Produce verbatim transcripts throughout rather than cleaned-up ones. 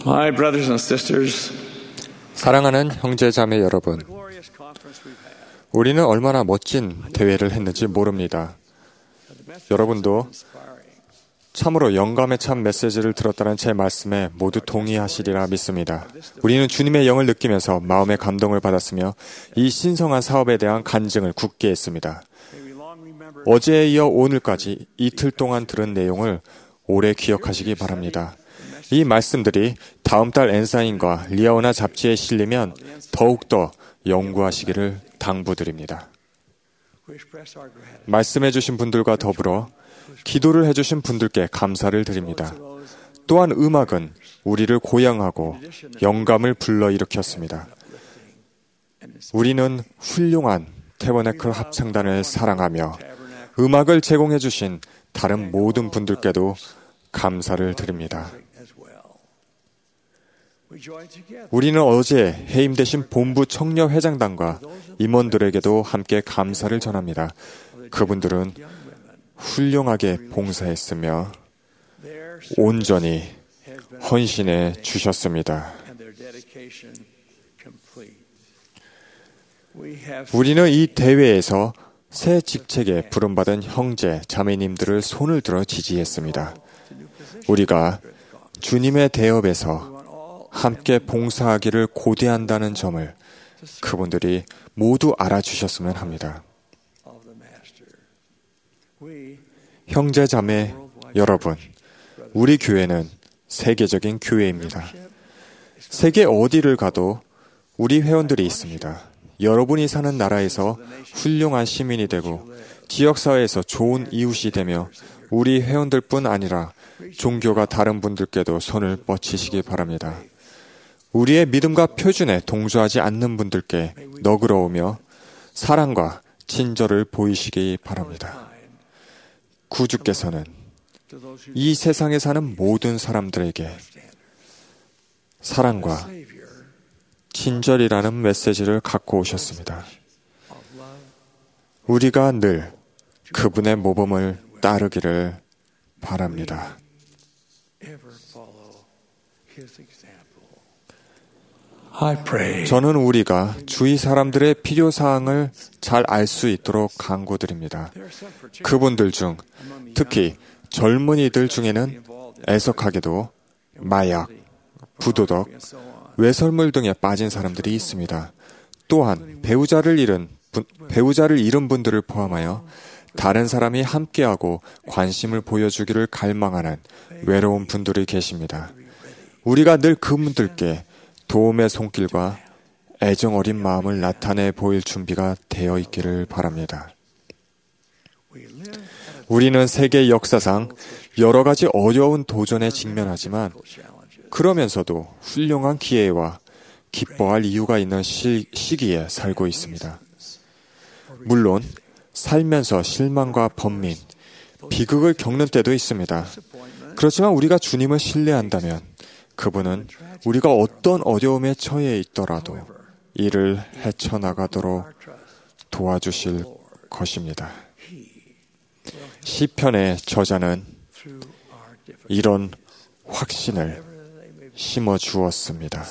My brothers and sisters, 사랑하는 형제자매 여러분, 우리는 얼마나 멋진 대회를 했는지 모릅니다. 여러분도 참으로 영감에 찬 메시지를 들었다는 제 말씀에 모두 동의하시리라 믿습니다. 우리는 주님의 영을 느끼면서 마음의 감동을 받았으며 이 신성한 사업에 대한 간증을 굳게 했습니다. 어제에 이어 오늘까지 이틀 동안 들은 내용을 오래 기억하시기 바랍니다. 이 말씀들이 다음 달 엔사인과 리아오나 잡지에 실리면 더욱더 연구하시기를 당부드립니다. 말씀해 주신 분들과 더불어 기도를 해주신 분들께 감사를 드립니다. 또한 음악은 우리를 고양하고 영감을 불러일으켰습니다. 우리는 훌륭한 태버네클 합창단을 사랑하며 음악을 제공해 주신 다른 모든 분들께도 감사를 드립니다. 우리는 어제 해임되신 본부 청년회장단과 임원들에게도 함께 감사를 전합니다. 그분들은 훌륭하게 봉사했으며 온전히 헌신해 주셨습니다. 우리는 이 대회에서 새 직책에 부름받은 형제, 자매님들을 손을 들어 지지했습니다. 우리가 주님의 대업에서 함께 봉사하기를 고대한다는 점을 그분들이 모두 알아주셨으면 합니다. 형제 자매 여러분, 우리 교회는 세계적인 교회입니다. 세계 어디를 가도 우리 회원들이 있습니다. 여러분이 사는 나라에서 훌륭한 시민이 되고 지역사회에서 좋은 이웃이 되며 우리 회원들뿐 아니라 종교가 다른 분들께도 손을 뻗치시기 바랍니다. 우리의 믿음과 표준에 동조하지 않는 분들께 너그러우며 사랑과 친절을 보이시기 바랍니다. 구주께서는 이 세상에 사는 모든 사람들에게 사랑과 친절이라는 메시지를 갖고 오셨습니다. 우리가 늘 그분의 모범을 따르기를 바랍니다. 저는 우리가 주위 사람들의 필요사항을 잘 알 수 있도록 간구드립니다. 그분들 중 특히 젊은이들 중에는 애석하게도 마약, 부도덕, 외설물 등에 빠진 사람들이 있습니다. 또한 배우자를 잃은, 분, 배우자를 잃은 분들을 포함하여 다른 사람이 함께하고 관심을 보여주기를 갈망하는 외로운 분들이 계십니다. 우리가 늘 그분들께 도움의 손길과 애정 어린 마음을 나타내 보일 준비가 되어 있기를 바랍니다. 우리는 세계 역사상 여러 가지 어려운 도전에 직면하지만 그러면서도 훌륭한 기회와 기뻐할 이유가 있는 시, 시기에 살고 있습니다. 물론 살면서 실망과 번민, 비극을 겪는 때도 있습니다. 그렇지만 우리가 주님을 신뢰한다면 그분은 우리가 어떤 어려움에 처해 있더라도 이를 헤쳐나가도록 도와주실 것입니다. 시편의 저자는 이런 확신을 심어주었습니다.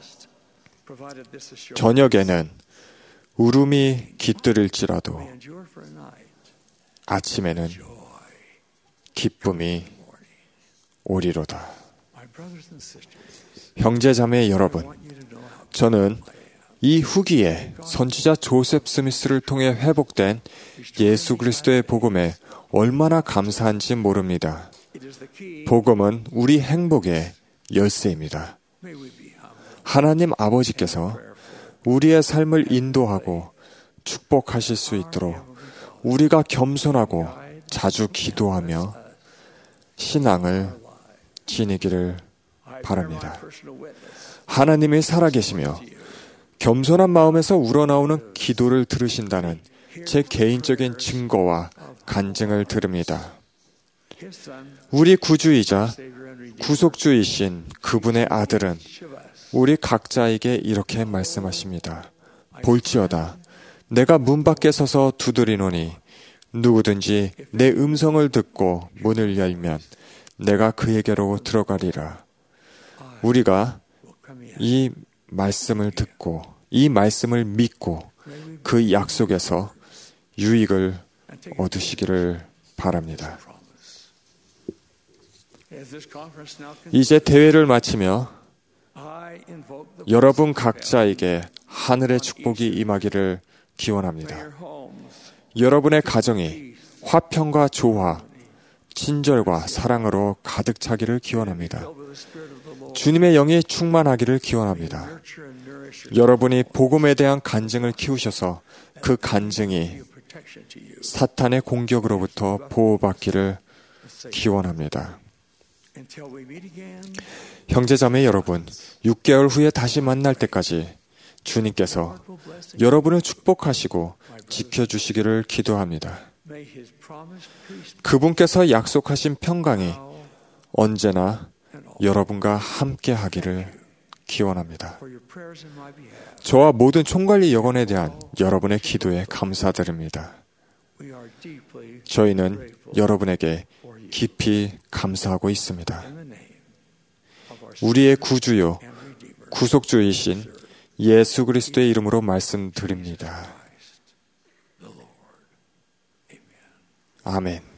저녁에는 울음이 깃들일지라도 아침에는 기쁨이 오리로다. 형제자매 여러분, 저는 이 후기에 선지자 조셉 스미스를 통해 회복된 예수 그리스도의 복음에 얼마나 감사한지 모릅니다. 복음은 우리 행복의 열쇠입니다. 하나님 아버지께서 우리의 삶을 인도하고 축복하실 수 있도록 우리가 겸손하고 자주 기도하며 신앙을 지니기를 바랍니다. 하나님이 살아계시며 겸손한 마음에서 우러나오는 기도를 들으신다는 제 개인적인 증거와 간증을 드립니다. 우리 구주이자 구속주이신 그분의 아들은 우리 각자에게 이렇게 말씀하십니다. 볼지어다, 내가 문 밖에 서서 두드리노니 누구든지 내 음성을 듣고 문을 열면 내가 그에게로 들어가리라. 우리가 이 말씀을 듣고 이 말씀을 믿고 그 약속에서 유익을 얻으시기를 바랍니다. 이제 대회를 마치며 여러분 각자에게 하늘의 축복이 임하기를 기원합니다. 여러분의 가정이 화평과 조화, 친절과 사랑으로 가득 차기를 기원합니다. 주님의 영이 충만하기를 기원합니다. 여러분이 복음에 대한 간증을 키우셔서 그 간증이 사탄의 공격으로부터 보호받기를 기원합니다. 형제자매 여러분, 육 개월 후에 다시 만날 때까지 주님께서 여러분을 축복하시고 지켜주시기를 기도합니다. 그분께서 약속하신 평강이 언제나 여러분과 함께 하기를 기원합니다. 저와 모든 총관리 여건에 대한 여러분의 기도에 감사드립니다. 저희는 여러분에게 깊이 감사하고 있습니다. 우리의 구주요, 구속주이신 예수 그리스도의 이름으로 말씀드립니다. 아멘.